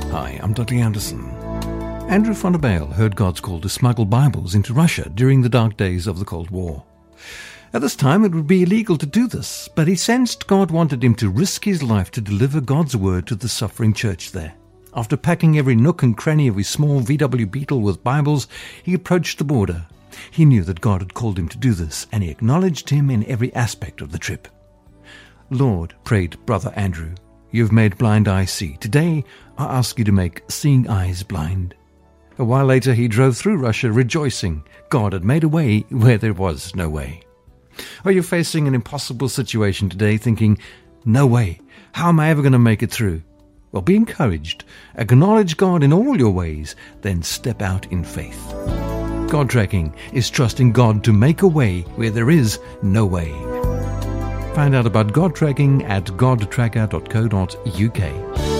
Hi, I'm Dudley Anderson. Andrew von der Bijl heard God's call to smuggle Bibles into Russia during the dark days of the Cold War. At this time, it would be illegal to do this, but he sensed God wanted him to risk his life to deliver God's word to the suffering church there. After packing every nook and cranny of his small VW Beetle with Bibles, he approached the border. He knew that God had called him to do this, and he acknowledged him in every aspect of the trip. Lord, prayed Brother Andrew, you've made blind eyes see. Today, I ask you to make seeing eyes blind. A while later, he drove through Russia rejoicing. God had made a way where there was no way. Are you facing an impossible situation today, thinking, no way, how am I ever going to make it through? Well, be encouraged. Acknowledge God in all your ways, then step out in faith. God tracking is trusting God to make a way where there is no way. Find out about God tracking at godtracker.co.uk.